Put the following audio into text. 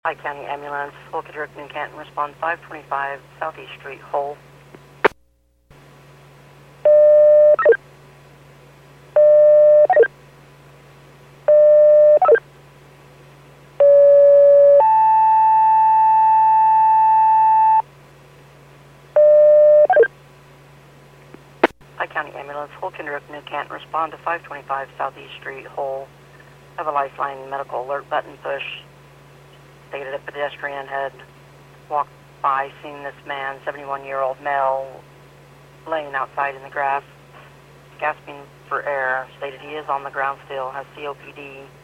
High County Ambulance, Holkadrick, New Canton, respond 525 Southeast Street, Hull. High County Ambulance, Holkadrick, New Canton, respond to 525 Southeast Street, Hull. Have a lifeline medical alert button push. Stated a pedestrian had walked by, seen this man, 71-year-old male, laying outside in the grass, gasping for air. Stated he is on the ground still, has COPD.